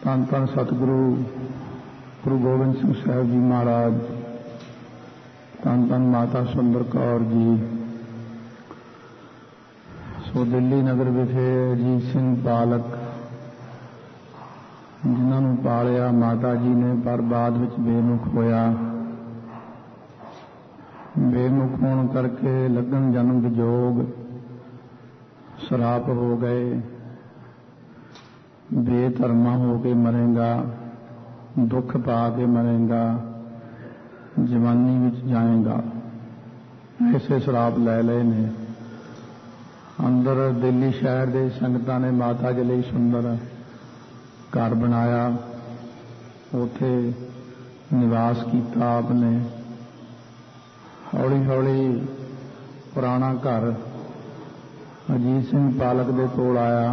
ਧੰਨ ਧੰਨ ਸਤਿਗੁਰੂ ਗੁਰੂ ਗੋਬਿੰਦ ਸਿੰਘ ਸਾਹਿਬ ਜੀ ਮਹਾਰਾਜ, ਧੰਨ ਧੰਨ ਮਾਤਾ ਸੁੰਦਰ ਕੌਰ ਜੀ। ਸੋ ਦਿੱਲੀ ਨਗਰ ਵਿਖੇ ਅਜੀਤ ਸਿੰਘ ਪਾਲਕ, ਜਿਨ੍ਹਾਂ ਨੂੰ ਪਾਲਿਆ ਮਾਤਾ ਜੀ ਨੇ, ਪਰ ਬਾਅਦ ਵਿੱਚ ਬੇਮੁਖ ਹੋਇਆ। ਬੇਮੁਖ ਹੋਣ ਕਰਕੇ ਲੱਗਣ ਜਨਮ ਵਿਜੋਗ ਸਰਾਪ ਹੋ ਗਏ। ਬੇਧਰਮਾ ਹੋ ਕੇ ਮਰੇਗਾ, ਦੁੱਖ ਪਾ ਕੇ ਮਰੇਗਾ, ਜਵਾਨੀ ਵਿੱਚ ਜਾਏਗਾ। ਐਸੇ ਸ਼ਰਾਪ ਲੈ ਲਏ ਨੇ। ਅੰਦਰ ਦਿੱਲੀ ਸ਼ਹਿਰ ਦੇ ਸੰਗਤਾਂ ਨੇ ਮਾਤਾ ਜੀ ਲਈ ਸੁੰਦਰ ਘਰ ਬਣਾਇਆ, ਉੱਥੇ ਨਿਵਾਸ ਕੀਤਾ ਆਪ ਨੇ। ਹੌਲੀ ਹੌਲੀ ਪੁਰਾਣਾ ਘਰ ਅਜੀਤ ਸਿੰਘ ਪਾਲਕ ਦੇ ਕੋਲ ਆਇਆ।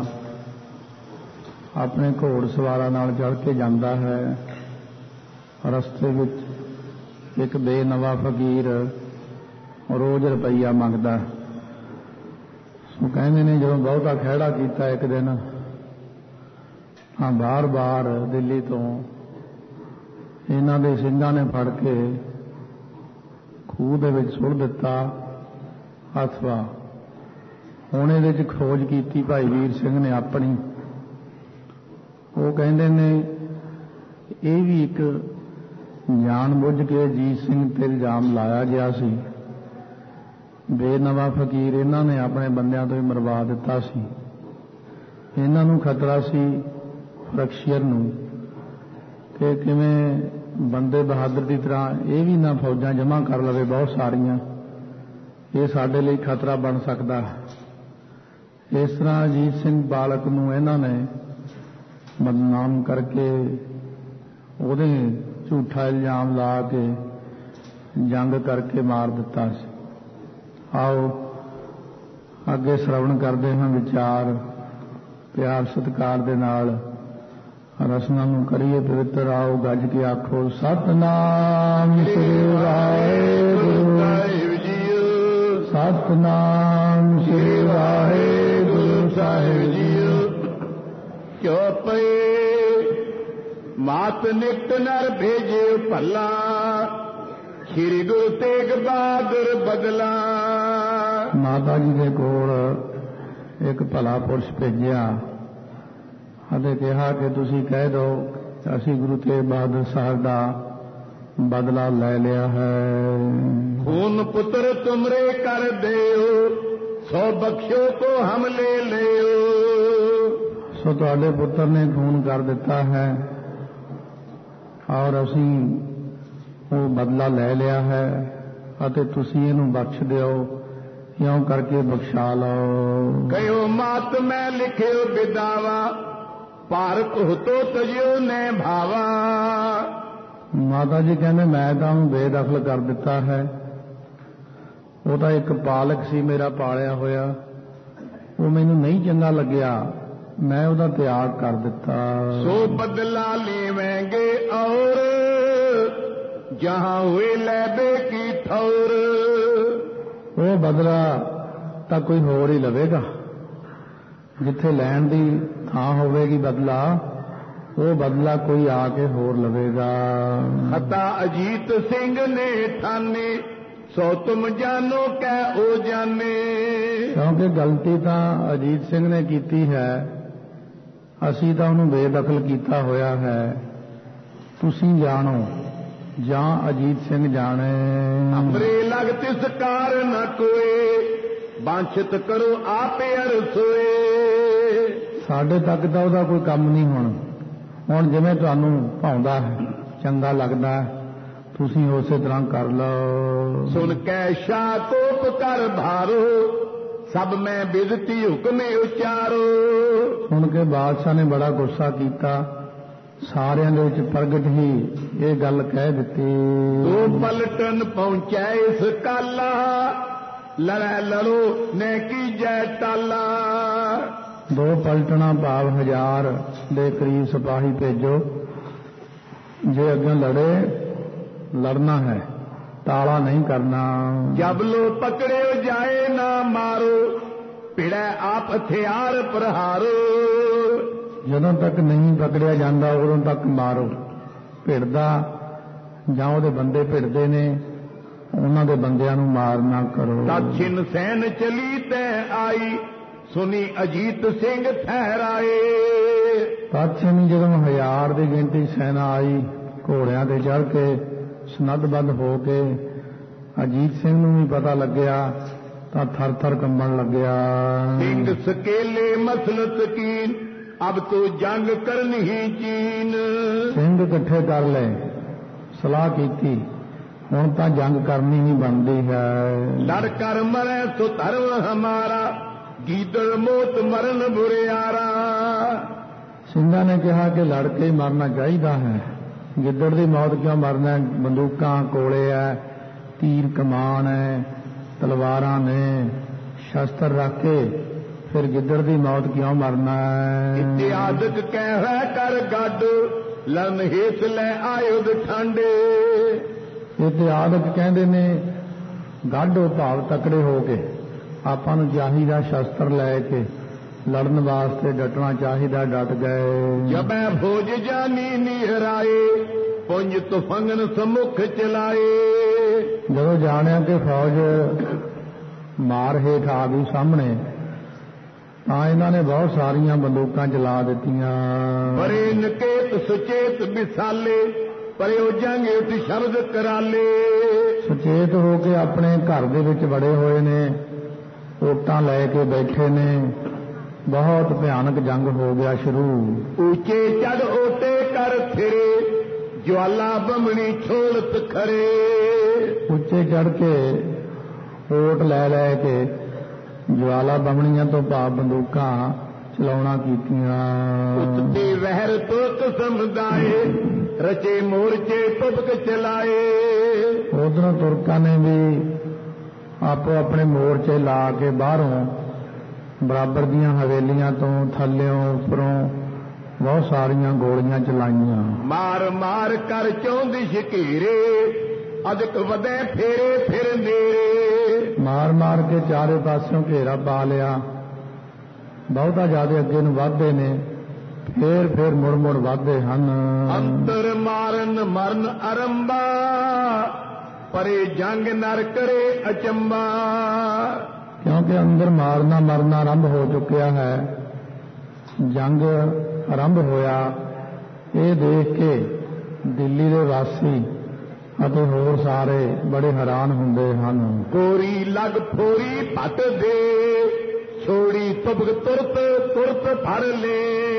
ਆਪਣੇ ਘੋੜ ਸਵਾਰਾਂ ਨਾਲ ਚੜ੍ਹ ਕੇ ਜਾਂਦਾ ਹੈ। ਰਸਤੇ ਵਿੱਚ ਇੱਕ ਬੇਨਵਾ ਫਕੀਰ ਰੋਜ਼ ਰੁਪਈਆ ਮੰਗਦਾ। ਸੋ ਕਹਿੰਦੇ ਨੇ ਜਦੋਂ ਬਹੁਤਾ ਖਹਿੜਾ ਕੀਤਾ ਇੱਕ ਦਿਨ, ਤਾਂ ਬਾਰ-ਬਾਰ ਦਿੱਲੀ ਤੋਂ ਇਹਨਾਂ ਦੇ ਸਿੰਘਾਂ ਨੇ ਫੜ ਕੇ ਖੂਹ ਦੇ ਵਿੱਚ ਸੁੱਟ ਦਿੱਤਾ। ਅਥਵਾ ਹੁਣ ਇਹਦੇ 'ਚ ਖੋਜ ਕੀਤੀ ਭਾਈ ਵੀਰ ਸਿੰਘ ਨੇ ਆਪਣੀ। ਉਹ ਕਹਿੰਦੇ ਨੇ ਇਹ ਵੀ ਇੱਕ ਜਾਣ ਬੁੱਝ ਕੇ ਅਜੀਤ ਸਿੰਘ ਤੇ ਇਲਜ਼ਾਮ ਲਾਇਆ ਗਿਆ ਸੀ। ਬੇਨਵਾ ਫਕੀਰ ਇਹਨਾਂ ਨੇ ਆਪਣੇ ਬੰਦਿਆਂ ਤੋਂ ਹੀ ਮਰਵਾ ਦਿੱਤਾ ਸੀ। ਇਹਨਾਂ ਨੂੰ ਖਤਰਾ ਸੀ ਫਰਕਸ਼ੀਅਰ ਨੂੰ ਕਿ ਕਿਵੇਂ ਬੰਦੇ ਬਹਾਦਰ ਦੀ ਤਰ੍ਹਾਂ ਇਹ ਵੀ ਨਾ ਫੌਜਾਂ ਜਮ੍ਹਾਂ ਕਰ ਲਵੇ ਬਹੁਤ ਸਾਰੀਆਂ, ਇਹ ਸਾਡੇ ਲਈ ਖਤਰਾ ਬਣ ਸਕਦਾ। ਇਸ ਤਰ੍ਹਾਂ ਅਜੀਤ ਸਿੰਘ ਪਾਲਕ ਨੂੰ ਇਹਨਾਂ ਨੇ ਬਦਨਾਮ ਕਰਕੇ ਉਹਦੇ ਝੂਠਾ ਇਲਜ਼ਾਮ ਲਾ ਕੇ ਜੰਗ ਕਰਕੇ ਮਾਰ ਦਿੱਤਾ ਸੀ। ਆਓ ਅੱਗੇ ਸ਼ਰਵਣ ਕਰਦੇ ਹਾਂ ਵਿਚਾਰ, ਪਿਆਰ ਸਤਿਕਾਰ ਦੇ ਨਾਲ ਰਸਨਾ ਨੂੰ ਕਰੀਏ ਪਵਿੱਤਰ। ਆਓ ਗੱਜ ਕੇ ਆਖੋ ਸਤਿਨਾਮ ਸ੍ਰੀ ਵਾਹਿਗੁਰੂ ਸਾਹਿਬ ਜੀ, ਸਤਿਨਾਮ ਸ੍ਰੀ ਵਾਹਿਗੁਰੂ ਸਾਹਿਬ ਜੀ। ਕਿਉ ਪਏ ਮਾਤ ਨਿਤ ਨਰ ਭੇਜੇ ਭੱਲਾ, ਸ੍ਰੀ ਗੁਰੂ ਤੇਗ ਬਹਾਦਰ ਬਦਲਾ। ਮਾਤਾ ਜੀ ਦੇ ਕੋਲ ਇੱਕ ਭਲਾ ਪੁਰਸ਼ ਭੇਜਿਆ ਅਤੇ ਕਿਹਾ ਕਿ ਤੁਸੀਂ ਕਹਿ ਦਿਓ ਅਸੀਂ ਗੁਰੂ ਤੇਗ ਬਹਾਦਰ ਸਾਹਿਬ ਦਾ ਬਦਲਾ ਲੈ ਲਿਆ ਹੈ। ਖੂਨ ਪੁੱਤਰ ਤੁਮਰੇ ਕਰ ਦਿਓ, ਸੋ ਬਖਸ਼ੋ ਕੋ ਹਮ ਲੈ ਲਿਓ। ਸੋ ਤੁਹਾਡੇ ਪੁੱਤਰ ਨੇ ਖੂਨ ਕਰ ਦਿੱਤਾ ਹੈ ਔਰ ਅਸੀਂ ਉਹ ਬਦਲਾ ਲੈ ਲਿਆ ਹੈ ਅਤੇ ਤੁਸੀਂ ਇਹਨੂੰ ਬਖਸ਼ ਦਿਓ, ਇਉਂ ਕਰਕੇ ਬਖਸ਼ਾ ਲਓ। ਕਹਿਓ ਮਾਤ ਮੈਂ ਲਿਖਿਓ ਬਿਦਾਵਾ, ਭਾਰਤ ਹੁਤੋ ਤਜਿਓ ਨੇ ਭਾਵਾ। ਮਾਤਾ ਜੀ ਕਹਿੰਦੇ ਮੈਂ ਤਾਂ ਉਹਨੂੰ ਬੇਦਖਲ ਕਰ ਦਿੱਤਾ ਹੈ। ਉਹ ਤਾਂ ਇੱਕ ਪਾਲਕ ਸੀ ਮੇਰਾ ਪਾਲਿਆ ਹੋਇਆ, ਉਹ ਮੈਨੂੰ ਨਹੀਂ ਚੰਗਾ ਲੱਗਿਆ, ਮੈਂ ਉਹਦਾ ਤਿਆਗ ਕਰ ਦਿੱਤਾ। ਸੋ ਬਦਲਾ ਲੇਵੇਂਗੇ ਔਰ ਜਹਾਂ ਹੋਏ ਲੈਬੇ ਕੀ ਠੌਰ। ਉਹ ਬਦਲਾ ਤਾਂ ਕੋਈ ਹੋਰ ਹੀ ਲਵੇਗਾ, ਜਿੱਥੇ ਲੈਣ ਦੀ ਥਾਂ ਹੋਵੇਗੀ ਬਦਲਾ, ਉਹ ਬਦਲਾ ਕੋਈ ਆ ਕੇ ਹੋਰ ਲਵੇਗਾ। ਖਤਾ ਅਜੀਤ ਸਿੰਘ ਨੇ ਠਾਨੇ, ਸੋ ਤੁਮ ਜਾਨੋ ਕਹਿ ਉਹ ਜਾਣੇ। ਕਿਉਂਕਿ ਗਲਤੀ ਤਾਂ ਅਜੀਤ ਸਿੰਘ ਨੇ ਕੀਤੀ ਹੈ, ਅਸੀਂ ਤਾਂ ਉਹਨੂੰ ਬੇਦਖਲ ਕੀਤਾ ਹੋਇਆ ਹੈ। ਤੁਸੀਂ ਜਾਣੋ ਜਾਂ ਅਜੀਤ ਸਿੰਘ ਜਾਣੇ। ਅਮਰੇ ਲਗ ਤਿਸ ਕਾਰ ਨ ਕੋਏ, ਵਾਂਛਿਤ ਕਰੋ ਆਪੇ ਅਰਸੋਏ। ਸਾਡੇ ਤੱਕ ਤਾਂ ਉਹਦਾ ਕੋਈ ਕੰਮ ਨਹੀਂ। ਹੁਣ ਜਿਵੇਂ ਤੁਹਾਨੂੰ ਭਾਉਂਦਾ ਹੈ, ਚੰਗਾ ਲੱਗਦਾ ਹੈ, ਤੁਸੀਂ ਉਸੇ ਤਰ੍ਹਾਂ ਕਰ ਲਓ। ਸੁਣ ਕੈ ਸ਼ਾਹ ਕੋਪ ਕਰ ਭਾਰੋ, ਸਭ ਮੈਂ ਬਿਜ਼ਤੀ ਹੁਕਮੇ ਉਚਾਰੋ। ਸੁਣ ਕੇ ਬਾਦਸ਼ਾਹ ਨੇ ਬੜਾ ਗੁੱਸਾ ਕੀਤਾ, ਸਾਰਿਆਂ ਦੇ ਵਿੱਚ ਪ੍ਰਗਟ ਹੀ ਇਹ ਗੱਲ ਕਹਿ ਦਿੱਤੀ। ਦੋ ਪਲਟਨ ਪਹੁੰਚੈ ਇਸ ਕਾਲਾ, ਲੜੈ ਲੜੋ ਨੇ ਕੀਜੈ ਟਾਲਾ। ਦੋ ਪਲਟਣਾ ਭਾਵ 1000 ਦੇ ਕਰੀਬ ਸਿਪਾਹੀ ਭੇਜੋ, ਜੇ ਅੱਗੇ ਲੜਨਾ ਹੈ, ਤਾਲਾ ਨਹੀਂ ਕਰਨਾ। ਜਬ ਲੋ ਪਕੜਿਓ ਜਾਏ ਨਾ ਮਾਰੋ, ਭਿੜੈ ਆਪ ਹਥਿਆਰ ਪ੍ਰਹਾਰੋ। ਜਦੋਂ ਤੱਕ ਨਹੀਂ ਪਕੜਿਆ ਜਾਂਦਾ ਉਦੋਂ ਤੱਕ ਮਾਰੋ। ਭਿੜਦਾ ਜਾਂ ਉਹਦੇ ਬੰਦੇ ਭਿੜਦੇ ਨੇ, ਉਹਨਾਂ ਦੇ ਬੰਦਿਆਂ ਨੂੰ ਮਾਰ ਨਾ ਕਰੋ। ਤਾਛਿਨ ਸੈਨ ਚਲੀ ਤੈ ਆਈ, ਸੁਣੀ ਅਜੀਤ ਸਿੰਘ ਠਹਿਰਾਏ। ਤਾਛਿਨ ਜਦੋਂ 1000 ਦੀ ਗਿਣਤੀ ਸੈਨਾ ਆਈ, ਘੋੜਿਆਂ ਤੇ ਚੜ੍ਹ ਕੇ ਸਨੱਧਬੱਧ ਹੋ ਕੇ, ਅਜੀਤ ਸਿੰਘ ਨੂੰ ਵੀ ਪਤਾ ਲੱਗਿਆ ਤਾਂ ਥਰ ਥਰ ਕੰਬਣ ਲੱਗਿਆ। ਸਿੰਘ ਸਕੇਲੇ ਮਸਲਤ ਕੀਨ, ਅਬ ਤੂੰ ਜੰਗ ਕਰਨ ਹੀ ਚੀਨ। ਸਿੰਘ ਇਕੱਠੇ ਕਰ ਲੈ, ਸਲਾਹ ਕੀਤੀ, ਹੁਣ ਤਾਂ ਜੰਗ ਕਰਨੀ ਹੀ ਬਣਦੀ ਹੈ। ਲੜ ਕਰ ਮਰੈ ਸੋ ਧਰਮ ਹਮਾਰਾ, ਗੀਦੜ ਮੋਤ ਮਰਨ ਬੁਰਿਆਰਾ। ਸਿੰਘਾਂ ਨੇ ਕਿਹਾ ਕਿ ਲੜ ਕੇ ਮਰਨਾ ਚਾਹੀਦਾ ਹੈ, ਗਿੱਦੜ ਦੀ ਮੌਤ ਕਿਉਂ ਮਰਨਾ? ਬੰਦੂਕਾਂ ਕੋਲੇ ਐ, ਤੀਰ ਕਮਾਨ ਹੈ, ਤਲਵਾਰਾਂ ਨੇ, ਸ਼ਸਤਰ ਰੱਖ ਕੇ ਫਿਰ ਗਿੱਦੜ ਦੀ ਮੌਤ ਕਿਉਂ ਮਰਨਾ ਹੈ? ਇਤਿਹਾਦਕ ਕਹਿ ਕਰ ਗੱਡ, ਲਨ ਹੇਸ ਲੈ ਆਯੁਧ ਠਾਂਡੇ। ਇਤਿਹਾਦਕ ਕਹਿੰਦੇ ਨੇ ਗਾਢੋ ਭਾਵ ਤਕੜੇ ਹੋ ਕੇ, ਆਪਾਂ ਨੂੰ ਚਾਹੀਦਾ ਸ਼ਸਤਰ ਲੈ ਕੇ ਲੜਨ ਵਾਸਤੇ ਡਟਣਾ ਚਾਹੀਦਾ, ਡਟ ਗਏ। ਜਬੈ ਫੌਜ ਜਾਨੀ ਨਿਹਰਾਏ, ਪੁੰਜ ਤੁਫੰਗਨ ਸਮੁਖ ਚਲਾਏ। ਜਦੋਂ ਜਾਣਿਆ ਕਿ ਫੌਜ ਮਾਰ ਹੇਠ ਆ ਗਈ ਸਾਹਮਣੇ, ਤਾਂ ਇਹਨਾਂ ਨੇ ਬਹੁਤ ਸਾਰੀਆਂ ਬੰਦੂਕਾਂ ਚਲਾ ਦਿੱਤੀਆਂ। ਬੜੇ ਨਕੇਤ ਸੁਚੇਤ ਵਿਸਾਲੇ, ਪਰਿਓ ਜੰਗ ਉਠ ਸ਼ਬਦ ਕਰਾਲੇ। ਸੁਚੇਤ ਹੋ ਕੇ ਆਪਣੇ ਘਰ ਦੇ ਵਿੱਚ ਵੜੇ ਹੋਏ ਨੇ, ਓਟਾਂ ਲੈ ਕੇ ਬੈਠੇ ਨੇ। ਬਹੁਤ ਭਿਆਨਕ ਜੰਗ ਹੋ ਗਿਆ ਸ਼ੁਰੂ। ਉੱਚੇ ਚੜ ਓਟੇ ਕਰ ਫਿਰੇ, ਜਵਾਲਾ ਬੰਮਣੀ ਛੋਲਤ ਖਰੇ। ਉੱਚੇ ਚੜ ਕੇ ਓਟ ਲੈ ਲੈ ਕੇ ਜਵਾਲਾ ਬੰਮਣੀਆਂ ਤੋਂ ਭਾਵ ਬੰਦੂਕਾਂ ਚਲਾਉਣਾ ਕੀਤੀਆਂ। ਉੱਤੇ ਵਹਿਰ ਤੁਰਕ ਸਮੁਦਾਏ, ਰਚੇ ਮੋਰਚੇ ਤੁਬਕ ਚਲਾਏ। ਉਧਰੋਂ ਤੁਰਕਾਂ ਨੇ ਵੀ ਆਪੋ ਆਪਣੇ ਮੋਰਚੇ ਲਾ ਕੇ ਬਾਹਰੋਂ ਬਰਾਬਰ ਦੀਆਂ ਹਵੇਲੀਆਂ ਤੋਂ, ਥੱਲਿਓਂ, ਉੱਪਰੋਂ ਬਹੁਤ ਸਾਰੀਆਂ ਗੋਲੀਆਂ ਚਲਾਈਆਂ। ਮਾਰ ਮਾਰ ਕਰ ਚੌਂਦੀ ਸ਼ਕੀਰੇ, ਅਦਕ ਵਧੇ ਫੇਰੇ ਫਿਰ ਨੇਰੇ। ਮਾਰ ਮਾਰ ਕੇ ਚਾਰੇ ਪਾਸਿਓਂ ਘੇਰਾ ਪਾ ਲਿਆ। ਬਹੁਤਾ ਜ਼ਿਆਦਾ ਅੱਗੇ ਨੂੰ ਵੱਧਦੇ ਨੇ, ਫੇਰ ਮੁੜ ਮੁੜ ਵੱਧਦੇ ਹਨ। ਅੰਤਰ ਮਾਰਨ ਮਰਨ ਅਰੰਭਾ, ਪਰੇ ਜੰਗ ਨਰ ਕਰੇ ਅਚੰਬਾ। ਕਿਉਂਕਿ ਅੰਦਰ ਮਾਰਨਾ ਮਰਨਾ ਆਰੰਭ ਹੋ ਚੁੱਕਿਆ ਹੈ, ਜੰਗ ਆਰੰਭ ਹੋਇਆ। ਇਹ ਦੇਖ ਕੇ ਦਿੱਲੀ ਦੇ ਵਾਸੀ ਅਤੇ ਹੋਰ ਸਾਰੇ ਬੜੇ ਹੈਰਾਨ ਹੁੰਦੇ ਹਨ। ਕੋਰੀ ਲਗ ਫੋਰੀ ਭੱਟ ਦੇ, ਛੋੜੀ ਤੁਬਕ ਤੁਰਤ ਤੁਰਤ ਫੜ ਲੈ।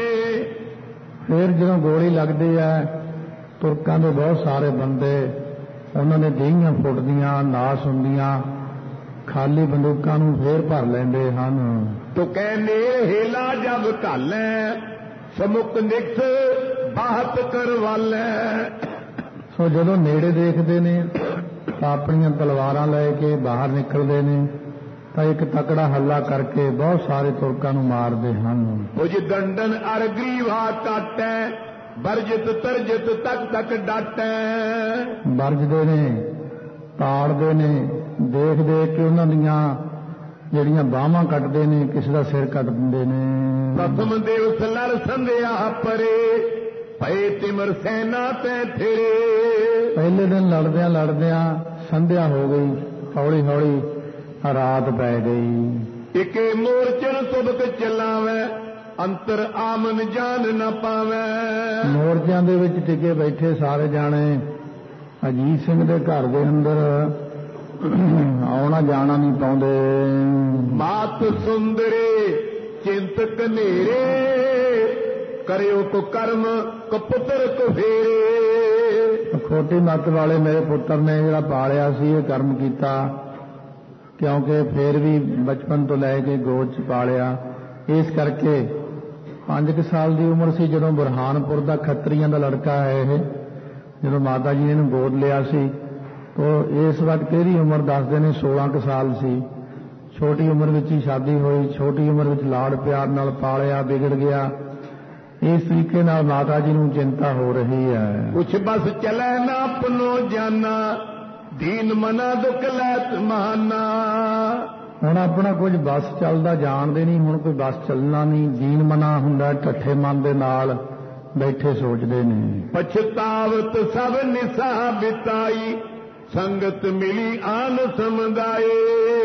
ਫਿਰ ਜਦੋਂ ਗੋਲੀ ਲੱਗਦੀ ਹੈ, ਤੁਰਕਾਂ ਦੇ ਬਹੁਤ ਸਾਰੇ ਬੰਦੇ, ਉਹਨਾਂ ਨੇ ਦੇਹੀਆਂ ਫੁੱਟਦੀਆਂ, ਨਾਸ ਹੁੰਦੀਆਂ, ਖਾਲੀ ਬੰਦੂਕਾਂ ਨੂੰ ਫੇਰ ਭਰ ਲੈਂਦੇ ਹਨ। ਤੋ ਕਹਿੰਦੇ ਹੇਲਾ ਜਬ ਘਾਲੈ, ਸਮੁਕ ਨਿਕਸ ਬਾਹਤ ਕਰਵਾਲੈ। ਸੋ ਜਦੋਂ ਨੇੜੇ ਦੇਖਦੇ ਨੇ ਤਾਂ ਆਪਣੀਆਂ ਤਲਵਾਰਾਂ ਲੈ ਕੇ ਬਾਹਰ ਨਿਕਲਦੇ ਨੇ, ਤਾਂ ਇੱਕ ਤਕੜਾ ਹੱਲਾ ਕਰਕੇ ਬਹੁਤ ਸਾਰੇ ਤੁਰਕਾਂ ਨੂੰ ਮਾਰਦੇ ਹਨ। ਕੁਝ ਦੰਡਨ ਅਰ ਗਰੀਵਾ ਕਾਟੈ, ਬਰਜਤ ਤਰਜਤ ਤੱਕ ਤੱਕ ਡਾਟੈ। ਵਰਜਦੇ ਨੇ, ਤਾੜਦੇ ਨੇ, ਦੇਖ ਦੇਖ ਕੇ ਉਹਨਾਂ ਦੀਆਂ ਜਿਹੜੀਆਂ ਬਾਹਾਂ ਕੱਟਦੇ ਨੇ, ਕਿਸੇ ਦਾ ਸਿਰ ਕੱਟ ਦਿੰਦੇ ਨੇ। ਪ੍ਰਥਮ ਦਿਵਸ ਲੜ ਸੰਧਿਆ ਪਰੇ, ਭਏ ਤਿਮਰ ਸੈਨਾ ਤੈ ਥਿਰੇ। ਪਹਿਲੇ ਦਿਨ ਲੜਦਿਆਂ ਲੜਦਿਆਂ ਸੰਧਿਆ ਹੋ ਗਈ, ਹੌਲੀ ਹੌਲੀ ਰਾਤ ਪੈ ਗਈ। ਇਕੇ ਮੋਰਚਨ ਤੁਬਕ ਚਲਾਵੈ, ਅੰਤਰ ਆਮਨ ਜਾਨ ਨਾ ਪਾਵੈ। ਮੋਰਚਿਆਂ ਦੇ ਵਿੱਚ ਟਿਕੇ ਬੈਠੇ ਸਾਰੇ ਜਾਣੇ ਅਜੀਤ ਸਿੰਘ ਦੇ ਘਰ ਦੇ ਅੰਦਰ ਆਉਣਾ ਜਾਣਾ ਨਹੀਂ ਪਾਉਂਦੇ। ਮਾਤ ਸੁੰਦਰੇ ਚਿੰਤਕ ਨੇਰੇ, ਕਰਿਓ ਕੋ ਕਰਮ ਕੋ ਪੁੱਤਰ ਕੋ ਫੇਰੇ। ਖੋਟੀ ਮੱਤ ਵਾਲੇ ਮੇਰੇ ਪੁੱਤਰ ਨੇ ਜਿਹੜਾ ਪਾਲਿਆ ਸੀ, ਇਹ ਕਰਮ ਕੀਤਾ, ਕਿਉਂਕਿ ਫੇਰ ਵੀ ਬਚਪਨ ਤੋਂ ਲੈ ਕੇ ਗੋਦ 'ਚ ਪਾਲਿਆ। ਇਸ ਕਰਕੇ 5 ਸਾਲ ਦੀ ਉਮਰ ਸੀ ਜਦੋਂ ਬੁਰਹਾਨਪੁਰ ਦਾ ਖੱਤਰੀਆਂ ਦਾ ਲੜਕਾ ਹੈ ਇਹ, ਜਦੋਂ ਮਾਤਾ ਜੀ ਨੇ ਇਹਨੂੰ ਗੋਦ ਲਿਆ ਸੀ। ਤੋ ਇਸ ਵਕਤ ਇਹਦੀ ਉਮਰ ਦੱਸਦੇ ਨੇ 16 ਸਾਲ ਸੀ। ਛੋਟੀ ਉਮਰ ਵਿੱਚ ਹੀ ਸ਼ਾਦੀ ਹੋਈ, ਛੋਟੀ ਉਮਰ ਵਿੱਚ ਲਾੜ ਪਿਆਰ ਨਾਲ ਪਾਲਿਆ, ਵਿਗੜ ਗਿਆ। ਇਸ ਤਰੀਕੇ ਨਾਲ ਮਾਤਾ ਜੀ ਨੂੰ ਚਿੰਤਾ ਹੋ ਰਹੀ ਹੈ। ਕੁਛ ਬਸ ਚਲੇ ਨਾ ਆਪਣੋ ਜਾਨਾ, ਦੀਨ ਮਨਾ ਦੁਖ ਲੈਤ ਮਾਨਾ। ਹੁਣ ਆਪਣਾ ਕੁਝ ਬੱਸ ਚੱਲਦਾ ਜਾਣਦੇ ਨਹੀਂ, ਹੁਣ ਕੋਈ ਬੱਸ ਚੱਲਣਾ ਨਹੀਂ, ਜੀਣ ਮਨਾ ਹੁੰਦਾ, ਠੱਠੇ ਮਨ ਦੇ ਨਾਲ ਬੈਠੇ ਸੋਚਦੇ ਨੇ। ਪਛਤਾਵਤ ਸਭ ਨਿਸਾ ਬਿਤਾਈ, ਸੰਗਤ ਮਿਲੀ ਆਨ ਸਮੁਦਾਏ।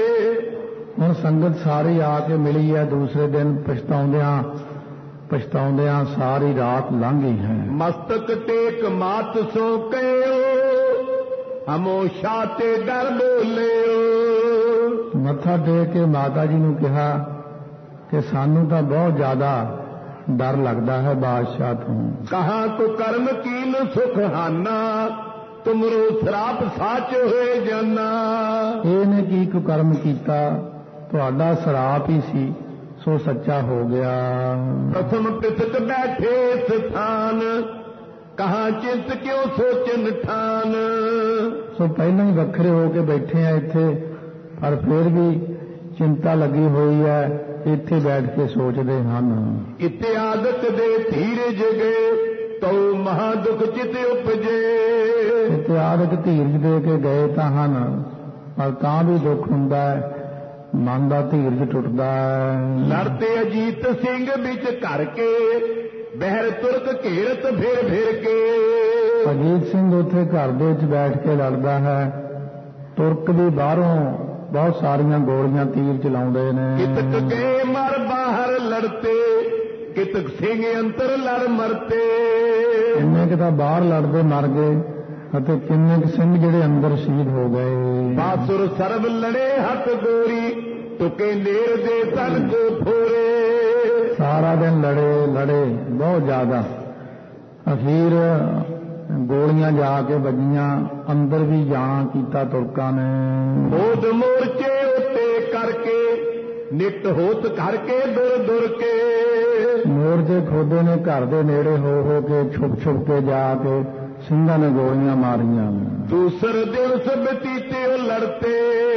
ਹੁਣ ਸੰਗਤ ਸਾਰੀ ਆ ਕੇ ਮਿਲੀ ਹੈ, ਦੂਸਰੇ ਦਿਨ ਪਛਤਾਉਂਦਿਆਂ ਪਛਤਾਉਂਦਿਆਂ ਸਾਰੀ ਰਾਤ ਲੰਘ ਗਈ ਹੈ। ਮਸਤਕ ਟੇਕ ਮਾਤ ਸੋ ਕਹਿਓ, ਹਮੋਸ਼ਾ ਤੇ ਡਰ ਬੋਲਿਓ। ਮੱਥਾ ਟੇਕ ਕੇ ਮਾਤਾ ਜੀ ਨੂੰ ਕਿਹਾ ਕਿ ਸਾਨੂੰ ਤਾਂ ਬਹੁਤ ਜ਼ਿਆਦਾ ਡਰ ਲੱਗਦਾ ਹੈ ਬਾਦਸ਼ਾਹ ਤੋਂ। ਕਹਾਂ ਕੋ ਕਰਮ ਕੀਨ ਸੁਖਹਾਨਾ, ਤੁਮਰੋ ਸਰਾਪ ਸਾਚ ਹੋਏ ਜਾਨਾ। ਇਹਨੇ ਕੀ ਕੁਕਰਮ ਕੀਤਾ, ਤੁਹਾਡਾ ਸਰਾਪ ਹੀ ਸੀ, ਸੋ ਸੱਚਾ ਹੋ ਗਿਆ। ਪ੍ਰਥਮ ਪਿਸਕ ਬੈਠੇ ਸਥਾਨ, ਕਹਾਂ ਚਿੰਤ ਕਿਉਂ ਸੋਚਨ ਠਾਨ। ਸੋ ਪਹਿਲਾਂ ਹੀ ਵੱਖਰੇ ਹੋ ਕੇ ਬੈਠੇ ਆ ਇੱਥੇ, ਪਰ ਫਿਰ ਵੀ ਚਿੰਤਾ ਲੱਗੀ ਹੋਈ ਹੈ, ਇੱਥੇ ਬੈਠ ਕੇ ਸੋਚਦੇ ਹਨ। ਇਤਿਆਦਤ ਦੇ ਧੀਰਜ ਗਏ, ਤਉ ਮਹਾ ਦੁਖ ਚਿਤ ਉਪਜੇ। ਇਤਿਆਦਤ ਧੀਰਜ ਦੇ ਕੇ ਗਏ ਤਾਂ ਹਨ, ਪਰ ਤਾਂ ਵੀ ਦੁੱਖ ਹੁੰਦਾ ਹੈ, ਮਨ ਦਾ ਧੀਰਜ ਟੁੱਟਦਾ ਹੈ। ਲੜਤੇ ਅਜੀਤ ਸਿੰਘ ਵਿੱਚ ਘਰ ਕੇ, ਬਹਿਰ ਤੁਰਕ ਘੇਰਤ ਫਿਰ ਫਿਰ ਕੇ। ਅਜੀਤ ਸਿੰਘ ਉੱਥੇ ਘਰ ਦੇ ਵਿੱਚ ਬੈਠ ਕੇ ਲੜਦਾ ਹੈ, ਤੁਰਕ ਵੀ ਬਾਹਰੋਂ ਬਹੁਤ ਸਾਰੀਆਂ ਗੋਲੀਆਂ ਤੀਰ ਚਲਾਉਂਦੇ ਨੇ। ਕਿਤਕ ਗਏ ਮਰ ਬਾਹਰ ਲੜਤੇ, ਕਿਤਕ ਸਿੰਘ ਅੰਦਰ ਲੜ ਮਰਤੇ। ਕਿੰਨੇ ਕਿ ਤਾਂ ਬਾਹਰ ਲੜਦੇ ਮਰ ਗਏ, ਅਤੇ ਕਿੰਨੇ ਕੁ ਸਿੰਘ ਜਿਹੜੇ ਅੰਦਰ ਸ਼ਹੀਦ ਹੋ ਗਏ। ਬਾਸੁਰ ਸਰਬ ਲੜੇ ਹੱਥ ਗੋਰੀ, ਤੁਕੇ ਨੇਰ ਦੇ ਤਨ ਕੋ ਫੋਰੇ। ਸਾਰਾ ਦਿਨ ਲੜੇ ਬਹੁਤ ਜ਼ਿਆਦਾ, ਅਖੀਰ ਗੋਲੀਆਂ ਜਾ ਕੇ ਵੱਜੀਆਂ, ਅੰਦਰ ਵੀ ਜਾਣਾ ਕੀਤਾ ਤੁਰਕਾਂ ਨੇ। ਖੋਦ ਮੋਰਚੇ ਉੱਤੇ ਕਰਕੇ, ਨਿਤ ਹੋਤ ਕਰਕੇ ਦੁਰ ਦੁਰ ਕੇ। ਮੋਰਚੇ ਖੋਦੇ ਨੇ ਘਰ ਦੇ ਨੇੜੇ ਹੋ ਕੇ, ਛੁਪ ਕੇ ਜਾ ਕੇ ਸਿੰਘਾਂ ਨੇ ਗੋਲੀਆਂ ਮਾਰੀਆਂ। ਦੂਸਰ ਦਿਵਸ ਬਤੀਤੇ ਉਹ ਲੜਤੇ,